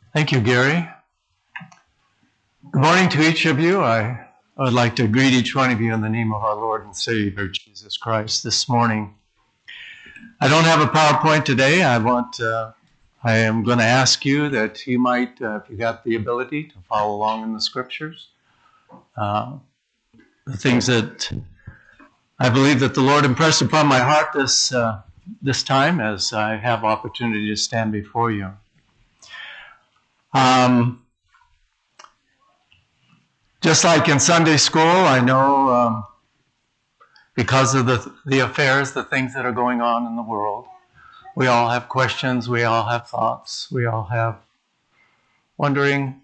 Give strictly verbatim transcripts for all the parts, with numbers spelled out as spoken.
Thank you, Gary. Good morning to each of you. I would like to greet each one of you in the name of our Lord and Savior, Jesus Christ, this morning. I don't have a PowerPoint today. I want, uh, I am going to ask you that you might, uh, if you got the ability, to follow along in the scriptures. Uh, the things that I believe that the Lord impressed upon my heart this uh, this time as I have opportunity to stand before you. Um, just like in Sunday school, I know um, because of the the affairs, the things that are going on in the world, we all have questions, we all have thoughts, we all have wondering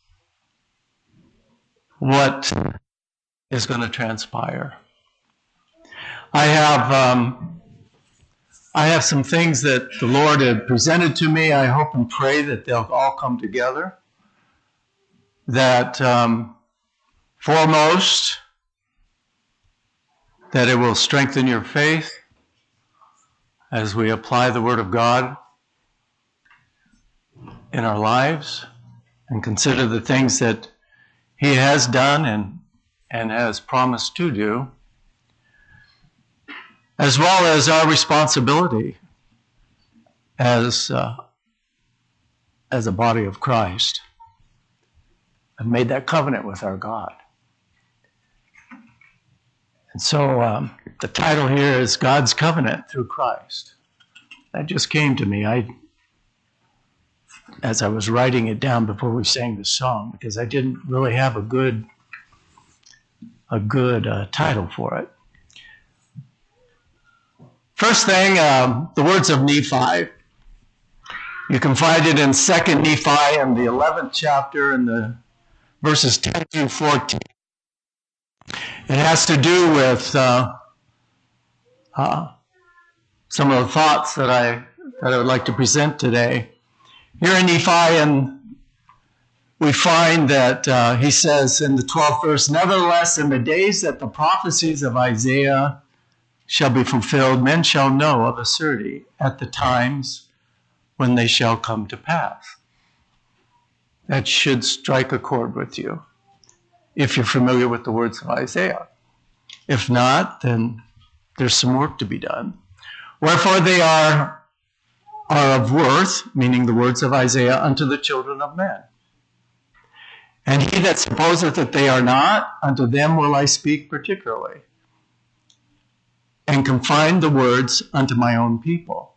what is going to transpire. I have um, I have some things that the Lord had presented to me. I hope and pray that they'll all come together. That um, foremost, that it will strengthen your faith as we apply the Word of God in our lives and consider the things that He has done and, and has promised to do, as well as our responsibility as, uh, as a body of Christ, and made that covenant with our God. And so um, the title here is God's Covenant Through Christ. That just came to me I, as I was writing it down before we sang this song, because I didn't really have a good, a good uh, title for it. First thing, um, the words of Nephi. You can find it in Second Nephi in the eleventh chapter in the verses ten through fourteen. It has to do with uh, uh, some of the thoughts that I that I would like to present today. Here in Nephi, and we find that uh, he says in the twelfth verse, "Nevertheless, in the days that the prophecies of Isaiah shall be fulfilled, men shall know of a surety at the times when they shall come to pass." That should strike a chord with you, if you're familiar with the words of Isaiah. If not, then there's some work to be done. "Wherefore they are, are of worth," meaning the words of Isaiah, "unto the children of men. And he that supposeth that they are not, unto them will I speak particularly, and confine the words unto my own people.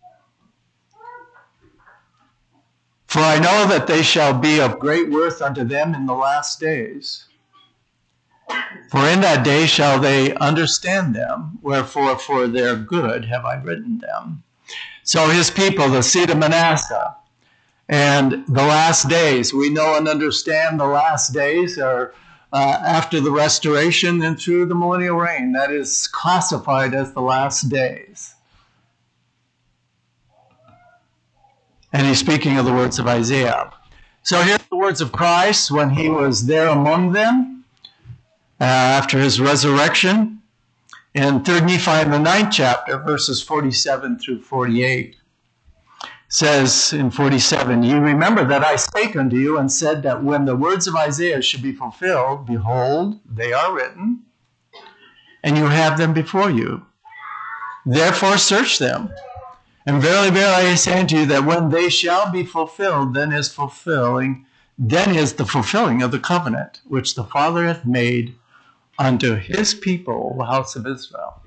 For I know that they shall be of great worth unto them in the last days. For in that day shall they understand them, wherefore for their good have I written them." So his people, the seed of Manasseh, and the last days, we know and understand the last days are uh, after the restoration and through the millennial reign. That is classified as the last days. And he's speaking of the words of Isaiah. So here's the words of Christ when he was there among them uh, after his resurrection. In Third Nephi in the ninth chapter, verses forty-seven through forty-eight, says in forty-seven, "Ye remember that I spake unto you and said that when the words of Isaiah should be fulfilled, behold, they are written, and you have them before you. Therefore search them. And verily, verily, I say unto you that when they shall be fulfilled, then is fulfilling, then is the fulfilling of the covenant which the Father hath made unto his people, the house of Israel."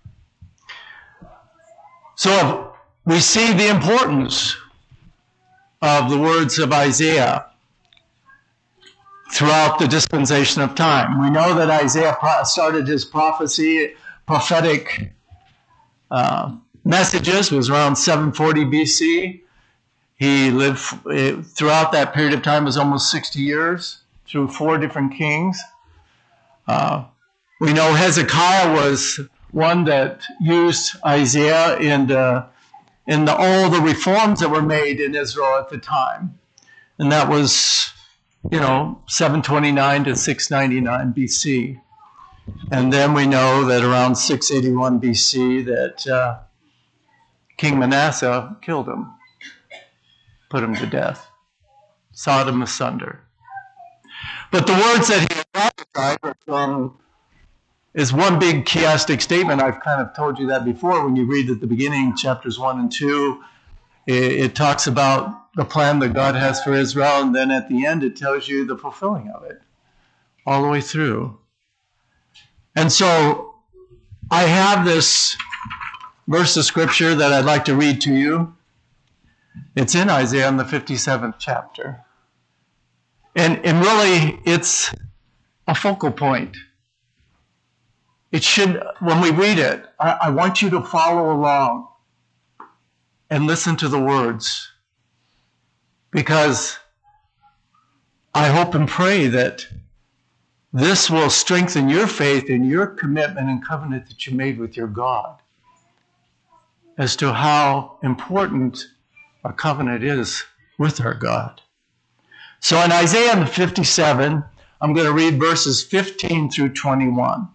So we see the importance of the words of Isaiah throughout the dispensation of time. We know that Isaiah started his prophecy, prophetic uh, messages, was around seven forty B C. He lived throughout that period of time, was almost sixty years, through four different kings. Uh, we know Hezekiah was one that used Isaiah in the, in the, all the reforms that were made in Israel at the time. And that was, you know, seven twenty-nine to six ninety-nine B C. And then we know that around six eighty-one B C that uh, King Manasseh killed him, put him to death. Sodom asunder. But the words that he prophesied are from is one big chiastic statement. I've kind of told you that before. When you read at the beginning, chapters one and two, it, it talks about the plan that God has for Israel, and then at the end it tells you the fulfilling of it, all the way through. And so I have this verse of scripture that I'd like to read to you. It's in Isaiah in the fifty-seventh chapter. And, and really, it's a focal point. It should, when we read it, I, I want you to follow along and listen to the words, because I hope and pray that this will strengthen your faith and your commitment and covenant that you made with your God as to how important our covenant is with our God. So in Isaiah fifty-seven, I'm going to read verses fifteen through twenty-one.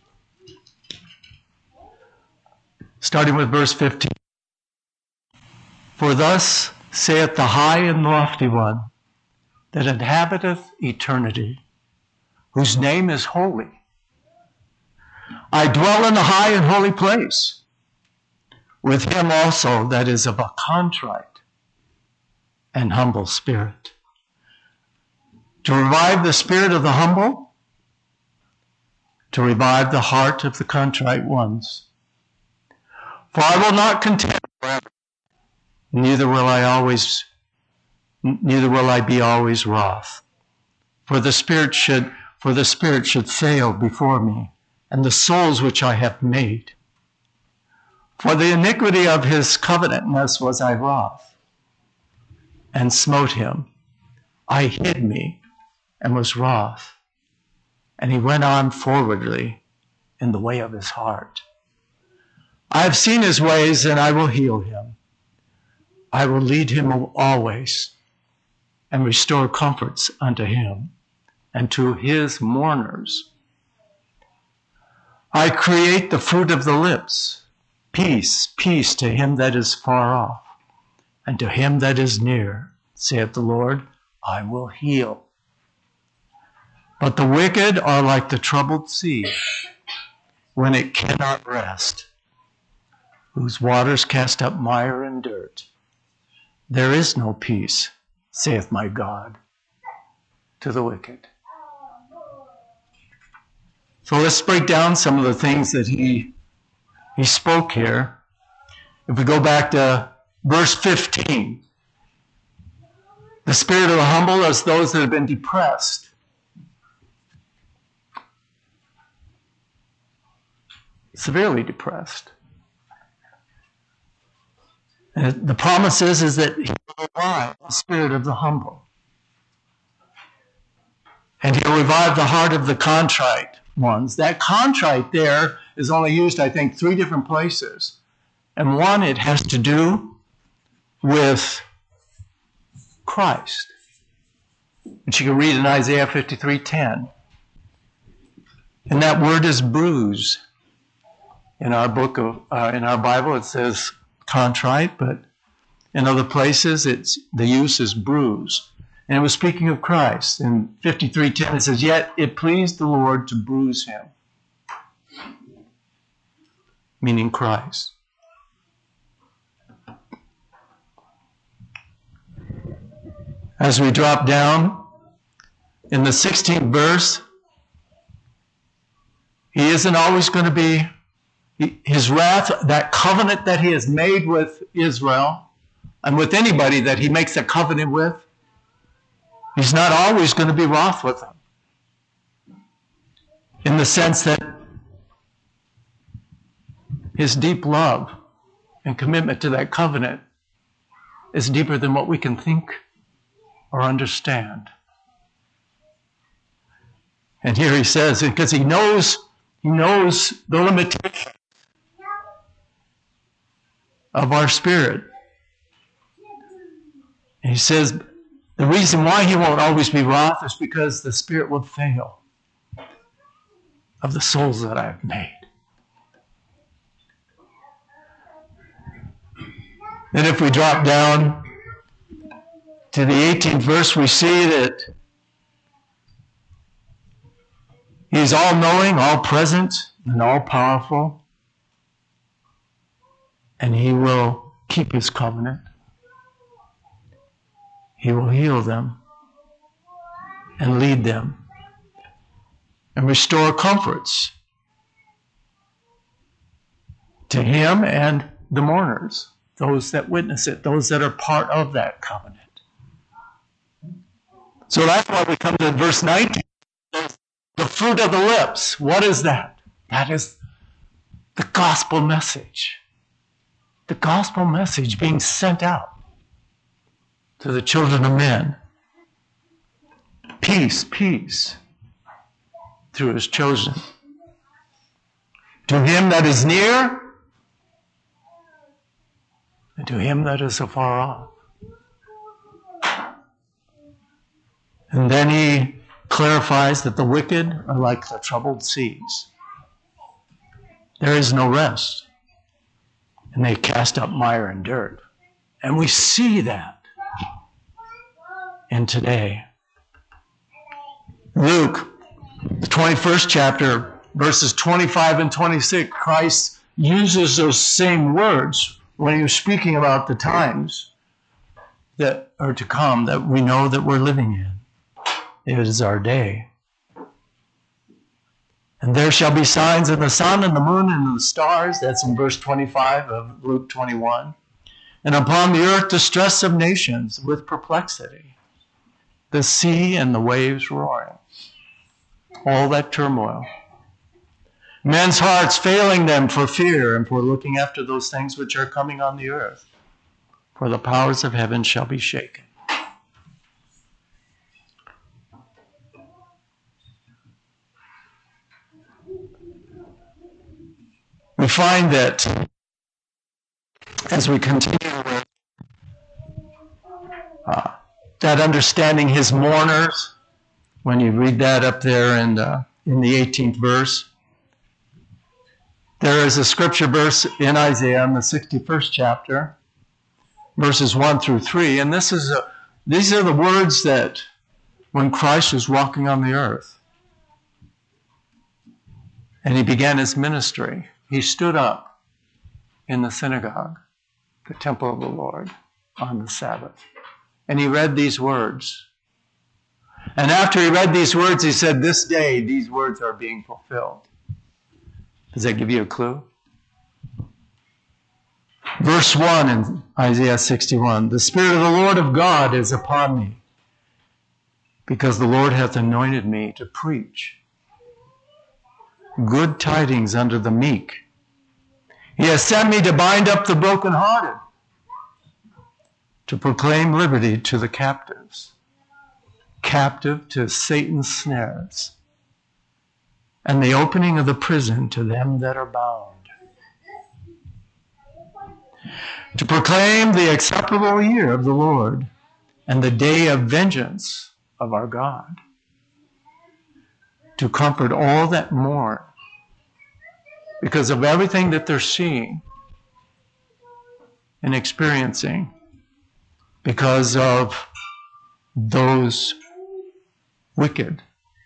Starting with verse fifteen. For thus saith the high and lofty one that inhabiteth eternity, whose name is holy. I dwell in the high and holy place, with him also that is of a contrite and humble spirit, to revive the spirit of the humble, to revive the heart of the contrite ones. For I will not contend forever, neither will I always, neither will I be always wroth. For the spirit should, for the spirit should fail before me, and the souls which I have made. For the iniquity of his covenantness was I wroth, and smote him. I hid me, and was wroth. And he went on forwardly in the way of his heart. I have seen his ways, and I will heal him. I will lead him always, and restore comforts unto him, and to his mourners. I create the fruit of the lips. Peace, peace to him that is far off, and to him that is near, saith the Lord, I will heal. But the wicked are like the troubled sea, when it cannot rest, whose waters cast up mire and dirt. There is no peace, saith my God, to the wicked. So let's break down some of the things that he, he spoke here. If we go back to verse fifteen, the spirit of the humble is those that have been depressed. Severely depressed. And the promise is, is that he will revive the spirit of the humble. And he'll revive the heart of the contrite ones. That contrite there is only used, I think, three different places. And one, it has to do with Christ, which you can read in Isaiah fifty-three ten. And that word is bruise. In our book of, uh, in our Bible, it says contrite, but in other places, it's the use is bruise. And it was speaking of Christ. In fifty-three ten, it says, yet it pleased the Lord to bruise him, meaning Christ. As we drop down, in the sixteenth verse, he isn't always going to be his wrath, that covenant that he has made with Israel, and with anybody that he makes a covenant with, he's not always going to be wroth with them. In the sense that his deep love and commitment to that covenant is deeper than what we can think or understand. And here he says, because he knows, he knows the limitations of our spirit. And he says, the reason why he won't always be wroth is because the spirit will fail of the souls that I have made. And if we drop down to the eighteenth verse, we see that He's all-knowing, all-present, and all-powerful. And He will keep His covenant. He will heal them and lead them and restore comforts to Him and the mourners, those that witness it, those that are part of that covenant. So that's why we come to verse nineteen. The fruit of the lips. What is that? That is the gospel message. The gospel message being sent out to the children of men. Peace, peace, through His chosen. To him that is near, and to him that is afar off. And then He clarifies that the wicked are like the troubled seas. There is no rest. And they cast up mire and dirt. And we see that in today. Luke, the twenty-first chapter, verses twenty-five and twenty-six, Christ uses those same words when He was speaking about the times that are to come, that we know that we're living in. It is our day. And there shall be signs in the sun and the moon and in the stars. That's in verse twenty-five of Luke twenty-one. And upon the earth distress of nations with perplexity. The sea and the waves roaring. All that turmoil. Men's hearts failing them for fear and for looking after those things which are coming on the earth. For the powers of heaven shall be shaken. We find that as we continue with uh, that understanding His mourners, when you read that up there in the, in the eighteenth verse, there is a scripture verse in Isaiah in the sixty-first chapter, verses one through three, and this is a, these are the words that when Christ was walking on the earth and He began His ministry, He stood up in the synagogue, the temple of the Lord, on the Sabbath. And He read these words. And after He read these words, He said, this day these words are being fulfilled. Does that give you a clue? Verse one in Isaiah sixty-one, the Spirit of the Lord of God is upon me, because the Lord hath anointed me to preach good tidings unto the meek. He has sent me to bind up the brokenhearted, to proclaim liberty to the captives, captive to Satan's snares, and the opening of the prison to them that are bound, to proclaim the acceptable year of the Lord and the day of vengeance of our God, to comfort all that mourn because of everything that they're seeing and experiencing because of those wicked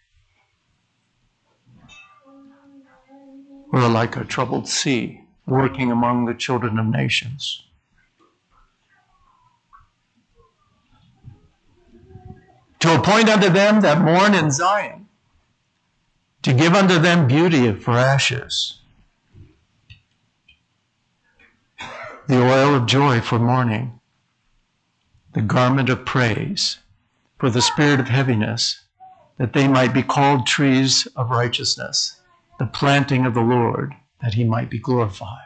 who are like a troubled sea working among the children of nations. To appoint unto them that mourn in Zion, to give unto them beauty for ashes, the oil of joy for mourning, the garment of praise for the spirit of heaviness, that they might be called trees of righteousness, the planting of the Lord, that He might be glorified.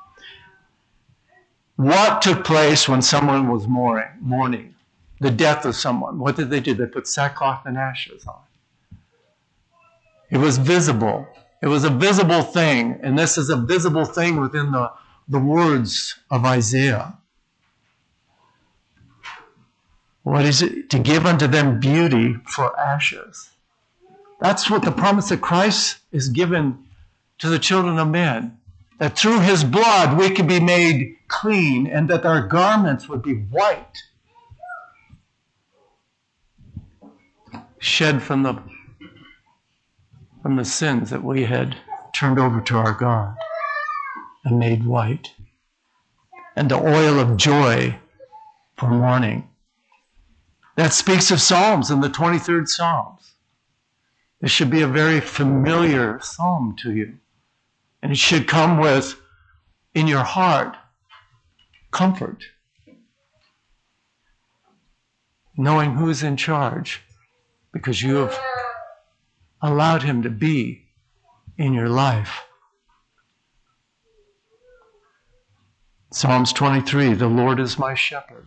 What took place when someone was mourning? mourning? The death of someone. What did they do? They put sackcloth and ashes on. It was visible. It was a visible thing, and this is a visible thing within the, the words of Isaiah. What is it? To give unto them beauty for ashes. That's what the promise of Christ is given to the children of men. That through His blood we could be made clean and that our garments would be white. shed from the, from the sins that we had turned over to our God and made white. And the oil of joy for mourning. That speaks of Psalms in the twenty-third Psalms. This should be a very familiar psalm to you. And it should come with, in your heart, comfort. Knowing who's in charge, because you have allowed him to be in your life. Psalms twenty-three, the Lord is my shepherd.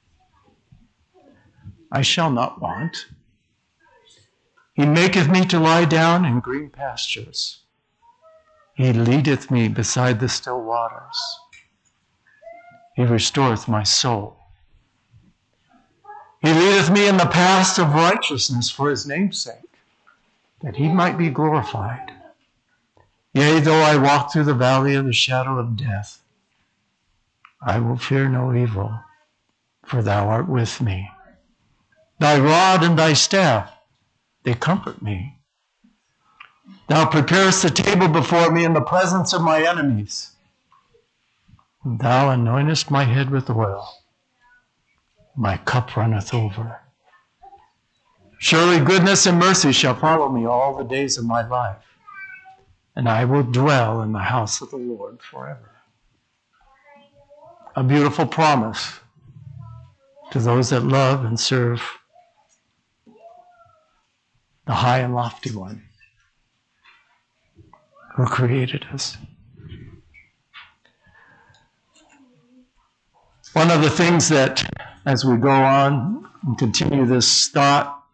I shall not want. He maketh me to lie down in green pastures. He leadeth me beside the still waters. He restoreth my soul. He leadeth me in the paths of righteousness for his name's sake, that he might be glorified. Yea, though I walk through the valley of the shadow of death, I will fear no evil, for thou art with me. Thy rod and thy staff, they comfort me. Thou preparest the table before me in the presence of my enemies. And thou anointest my head with oil. My cup runneth over. Surely goodness and mercy shall follow me all the days of my life, and I will dwell in the house of the Lord forever. A beautiful promise to those that love and serve the high and lofty one who created us. One of the things that, as we go on and continue this thought,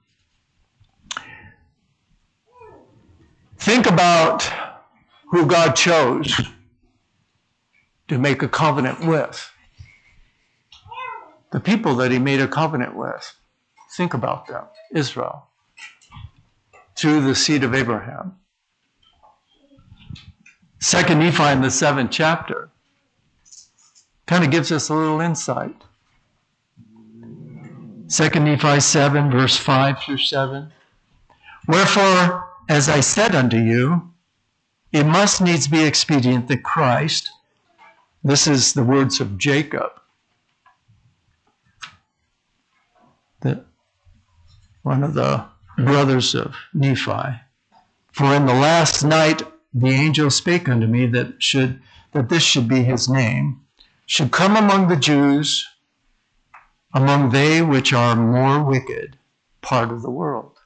think about who God chose to make a covenant with. The people that he made a covenant with. Think about them. Israel. Through the seed of Abraham. Second Nephi in the seventh chapter kind of gives us a little insight. Second Nephi seven, verse five through seven. Wherefore, as I said unto you, it must needs be expedient that Christ, this is the words of Jacob, the, one of the brothers of Nephi. For in the last night the angel spake unto me that should that this should be his name, should come among the Jews, among they which are more wicked part of the world.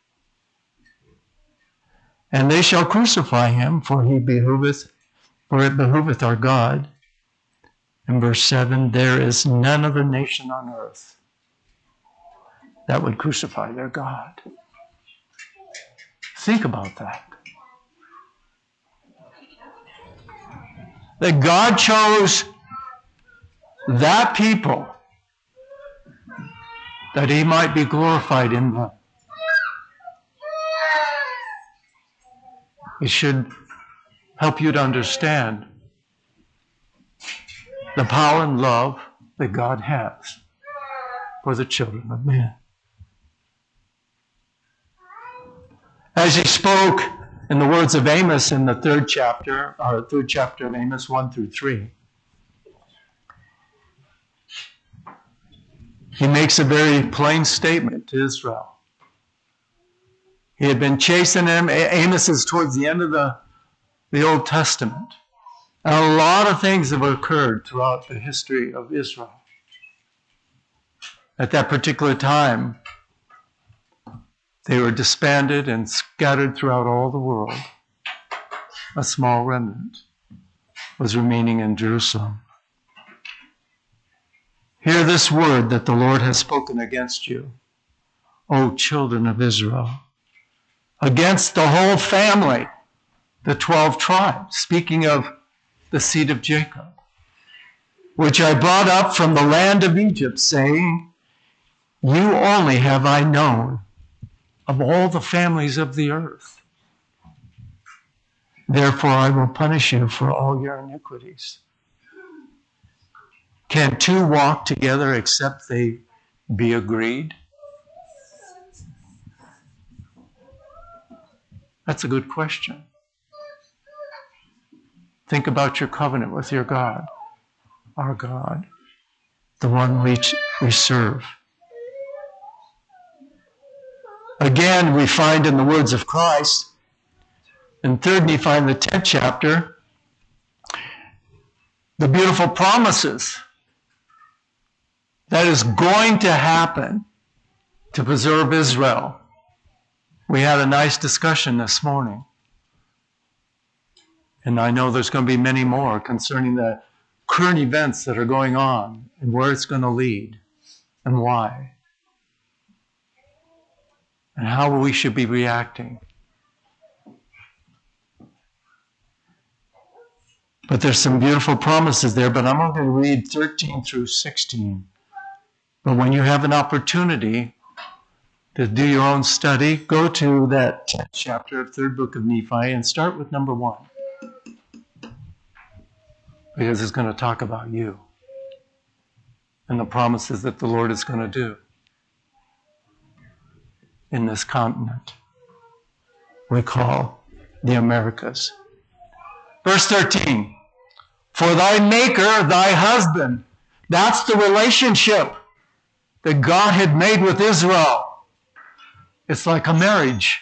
And they shall crucify him, for he behooveth, for it behooveth our God. In verse seven, there is none other nation on earth that would crucify their God. Think about that. That God chose that people that he might be glorified in them. It should help you to understand the power and love that God has for the children of men. As he spoke in the words of Amos in the third chapter, or third chapter of Amos, one through three, he makes a very plain statement to Israel. He had been chasing him. Amos is towards the end of the, the Old Testament. And a lot of things have occurred throughout the history of Israel. At that particular time, they were disbanded and scattered throughout all the world. A small remnant was remaining in Jerusalem. Hear this word that the Lord has spoken against you, O children of Israel, against the whole family, the twelve tribes, speaking of the seed of Jacob, which I brought up from the land of Egypt, saying, you only have I known of all the families of the earth. Therefore I will punish you for all your iniquities. Can two walk together except they be agreed? That's a good question. Think about your covenant with your God, our God, the one we, we serve. Again, we find in the words of Christ, in third Nephi, in the tenth chapter, the beautiful promises that is going to happen to preserve Israel. We had a nice discussion this morning. And I know there's going to be many more concerning the current events that are going on and where it's going to lead and why. And how we should be reacting. But there's some beautiful promises there, but I'm only going to read thirteen through sixteen. But when you have an opportunity to do your own study, go to that tenth chapter of third book of Nephi and start with number one. Because it's going to talk about you and the promises that the Lord is going to do in this continent we call the Americas. Verse thirteen, for thy maker, thy husband. That's the relationship that God had made with Israel. It's like a marriage.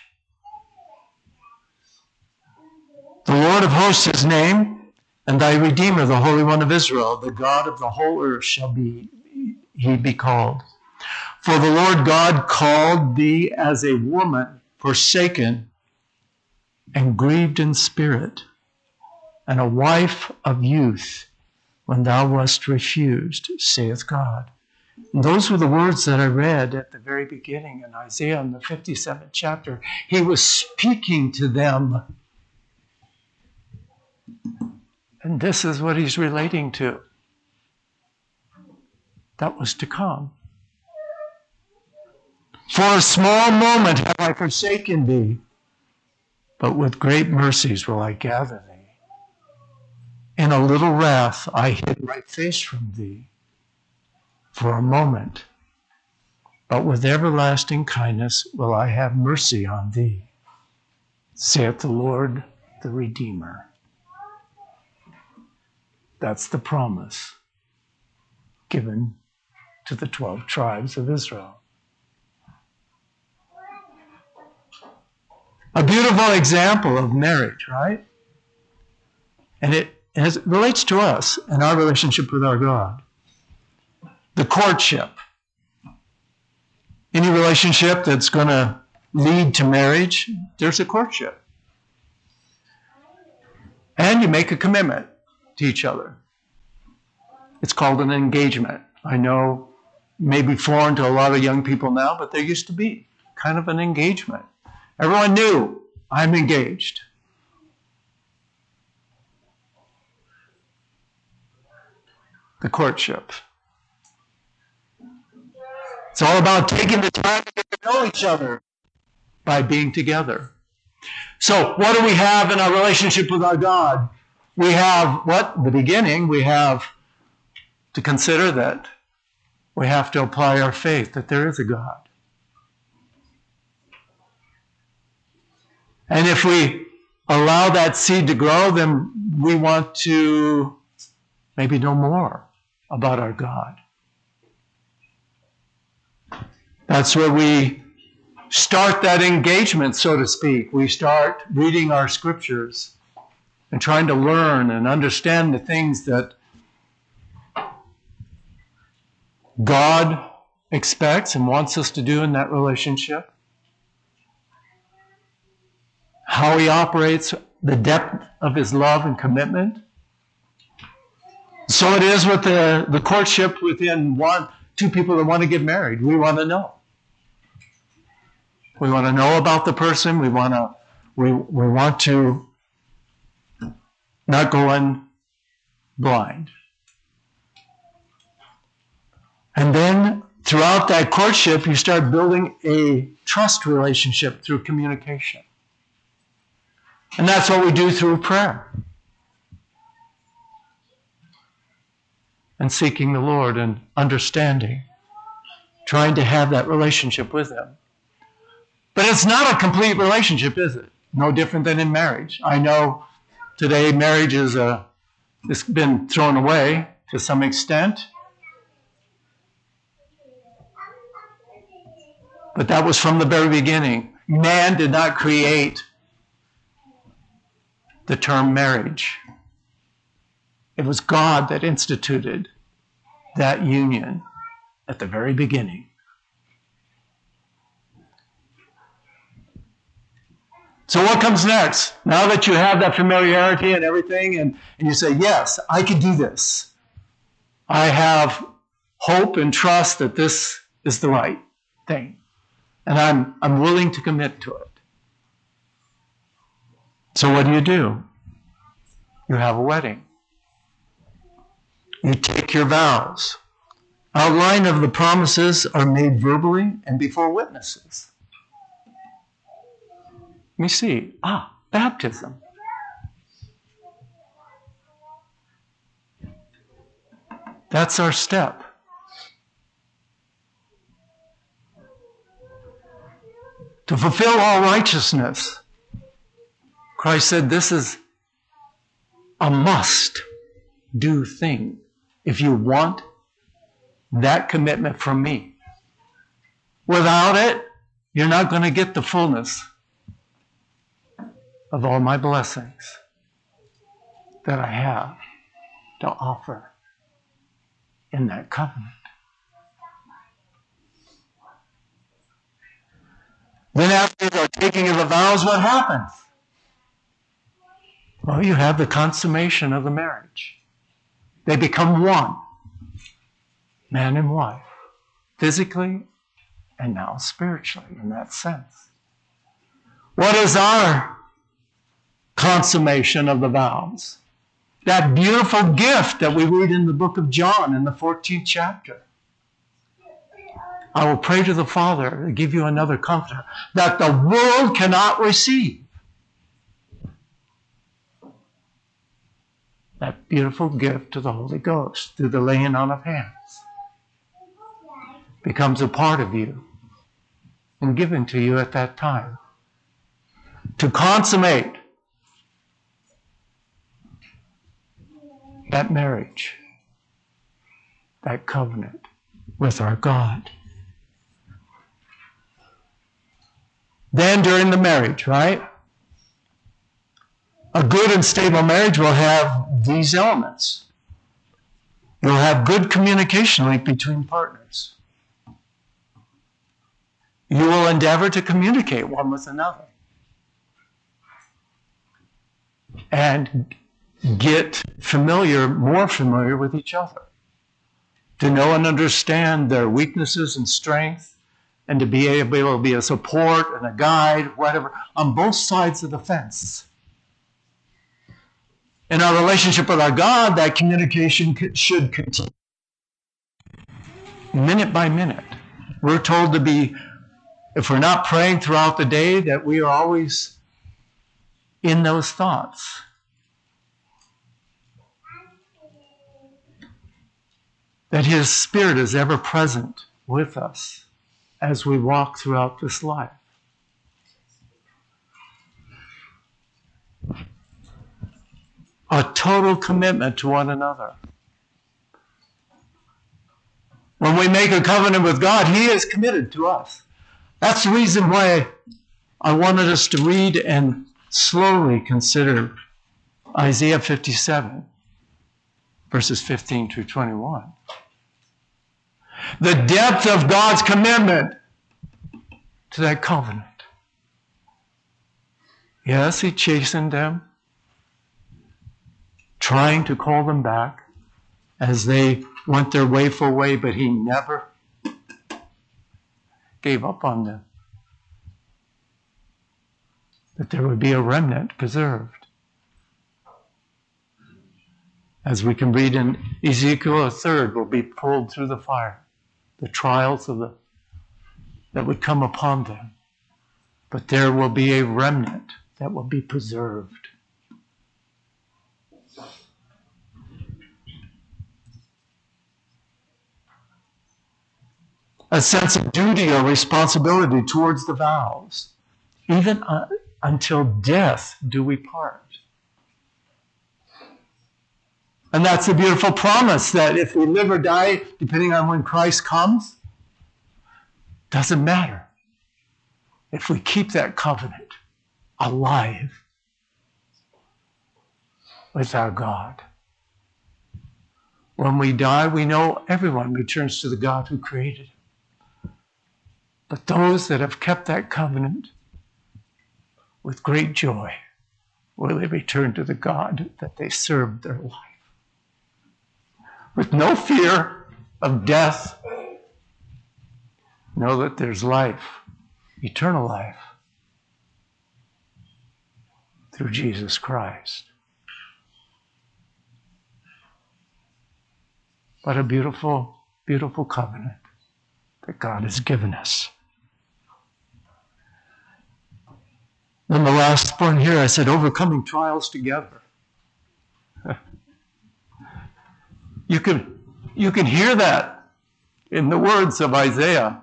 The Lord of hosts his name, and thy Redeemer, the Holy One of Israel, the God of the whole earth shall be he be called. For the Lord God called thee as a woman forsaken and grieved in spirit, and a wife of youth when thou wast refused, saith God. And those were the words that I read at the very beginning in Isaiah in the fifty-seventh chapter. He was speaking to them. And this is what he's relating to. That was to come. For a small moment have I forsaken thee, but with great mercies will I gather thee. In a little wrath I hid my face from thee for a moment, but with everlasting kindness will I have mercy on thee, saith the Lord, the Redeemer. That's the promise given to the twelve tribes of Israel. A beautiful example of marriage, right? And it, as it relates to us and our relationship with our God. The courtship. Any relationship that's going to lead to marriage, there's a courtship. And you make a commitment to each other. It's called an engagement. I know it may be foreign to a lot of young people now, but there used to be kind of an engagement. Everyone knew, I'm engaged. The courtship. It's all about taking the time to get to know each other by being together. So what do we have in our relationship with our God? We have what? The beginning, we have to consider that we have to apply our faith that there is a God. And if we allow that seed to grow, then we want to maybe know more about our God. That's where we start that engagement, so to speak. We start reading our scriptures and trying to learn and understand the things that God expects and wants us to do in that relationship. How he operates, the depth of his love and commitment. So it is with the, the courtship within one, two people that want to get married. We want to know. We want to know about the person. We want to, we, we want to not go in blind. And then throughout that courtship, you start building a trust relationship through communication. And that's what we do through prayer. And seeking the Lord and understanding. Trying to have that relationship with him. But it's not a complete relationship, is it? No different than in marriage. I know today marriage is a, it's been thrown away to some extent. But that was from the very beginning. Man did not create the term marriage. It was God that instituted that union at the very beginning. So what comes next? Now that you have that familiarity and everything, and, and you say, yes, I can do this. I have hope and trust that this is the right thing. And I'm, I'm willing to commit to it. So what do you do? You have a wedding. You take your vows. Outline of the promises are made verbally and before witnesses. Let me see. Ah, baptism. That's our step. To fulfill all righteousness. Christ said this is a must-do thing if you want that commitment from me. Without it, you're not going to get the fullness of all my blessings that I have to offer in that covenant. Then after the taking of the vows, what happens? Well, you have the consummation of the marriage. They become one, man and wife, physically and now spiritually in that sense. What is our consummation of the vows? That beautiful gift that we read in the book of John in the fourteenth chapter. I will pray to the Father to give you another comforter that the world cannot receive. That beautiful gift to the Holy Ghost through the laying on of hands becomes a part of you and given to you at that time to consummate that marriage, that covenant with our God. Then during the marriage, right? A good and stable marriage will have these elements. You'll have good communication link between partners. You will endeavor to communicate one with another. And get familiar, more familiar with each other. To know and understand their weaknesses and strengths, and to be able to be a support and a guide, whatever, on both sides of the fence. In our relationship with our God, that communication should continue minute by minute. We're told to be, if we're not praying throughout the day, that we are always in those thoughts. That His Spirit is ever present with us as we walk throughout this life. A total commitment to one another. When we make a covenant with God, He is committed to us. That's the reason why I wanted us to read and slowly consider Isaiah fifty-seven, verses fifteen through twenty-one. The depth of God's commitment to that covenant. Yes, He chastened them, trying to call them back as they went their wayful way, but He never gave up on them. That there would be a remnant preserved. As we can read in Ezekiel, a third will be pulled through the fire. The trials of the that would come upon them. But there will be a remnant that will be preserved. A sense of duty or responsibility towards the vows. Even uh, until death do we part. And that's a beautiful promise that if we live or die, depending on when Christ comes, doesn't matter. If we keep that covenant alive with our God. When we die, we know everyone returns to the God who created him. But those that have kept that covenant with great joy will they return to the God that they served their life. With no fear of death, know that there's life, eternal life, through Jesus Christ. What a beautiful, beautiful covenant that God has given us. Then the last one here, I said, overcoming trials together. You can, you can hear that in the words of Isaiah,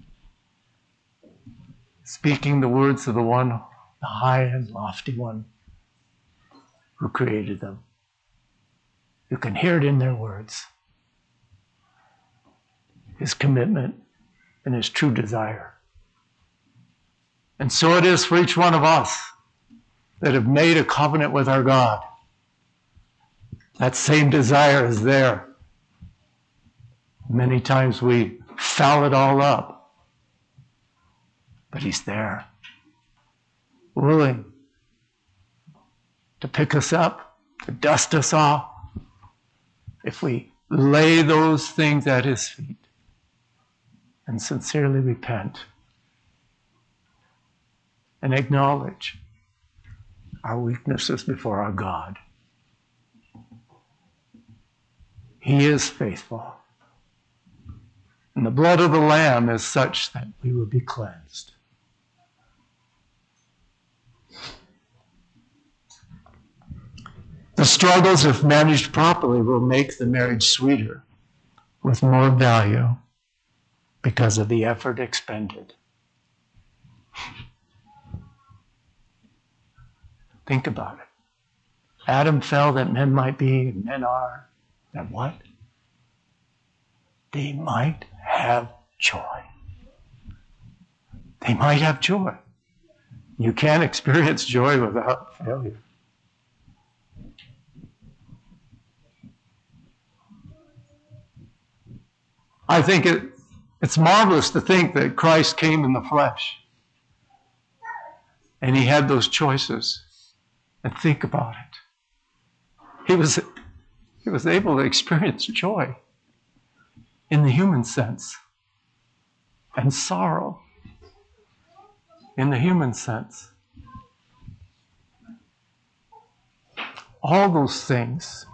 speaking the words of the one, the high and lofty one who created them. You can hear it in their words. His commitment and his true desire. And so it is for each one of us that have made a covenant with our God. That same desire is there. Many times we foul it all up. But he's there, willing to pick us up, to dust us off, if we lay those things at his feet and sincerely repent and acknowledge our weaknesses before our God. He is faithful. And the blood of the Lamb is such that we will be cleansed. The struggles, if managed properly, will make the marriage sweeter, with more value, because of the effort expended. Think about it. Adam fell that men might be, and men are, that what? They might have joy. They might have joy. You can't experience joy without failure. I think it, it's marvelous to think that Christ came in the flesh. And he had those choices. And think about it. He was, he was able to experience joy in the human sense, and sorrow in the human sense. All those things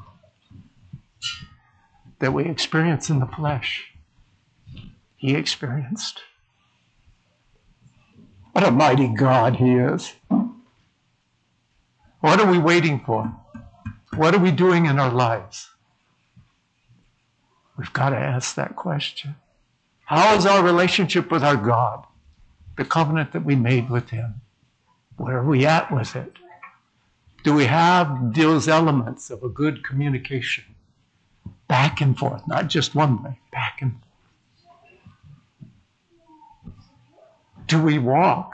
that we experience in the flesh, he experienced. What a mighty God he is. What are we waiting for? What are we doing in our lives? We've got to ask that question. How is our relationship with our God? The covenant that we made with him. Where are we at with it? Do we have those elements of a good communication? Back and forth, not just one way, back and forth. Do we walk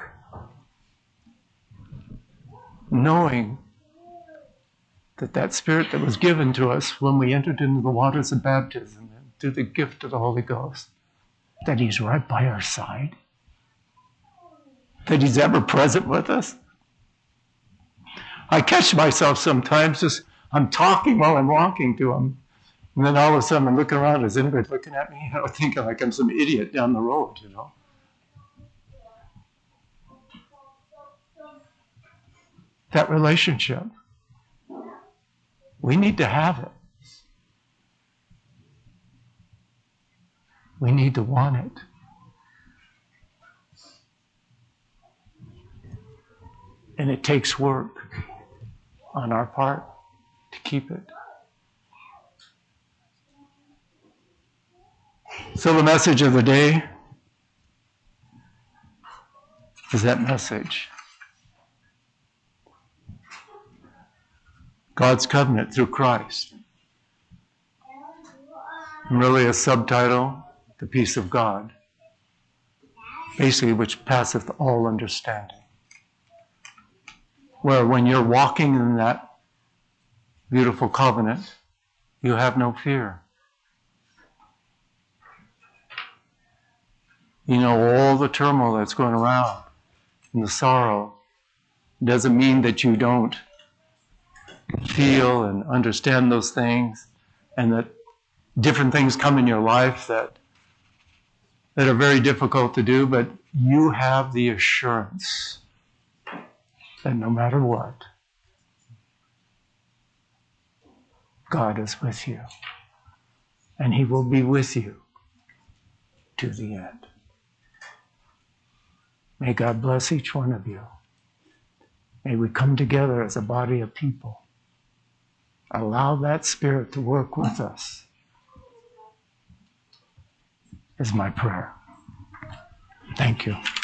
knowing that that Spirit that was given to us when we entered into the waters of baptism and through the gift of the Holy Ghost, that he's right by our side? That he's ever present with us? I catch myself sometimes just, I'm talking while I'm walking to him. And then all of a sudden I'm looking around, is anybody looking at me? You know, thinking like I'm some idiot down the road, you know. That relationship, we need to have it. We need to want it. And it takes work on our part to keep it. So the message of the day is that message. God's covenant through Christ. And really a subtitle, the peace of God, basically which passeth all understanding. Where when you're walking in that beautiful covenant, you have no fear. You know all the turmoil that's going around and the sorrow. Doesn't mean that you don't feel and understand those things, and that different things come in your life that that are very difficult to do, but you have the assurance that no matter what, God is with you, and He will be with you to the end. May God bless each one of you. May we come together as a body of people. Allow that Spirit to work with us, is my prayer. Thank you.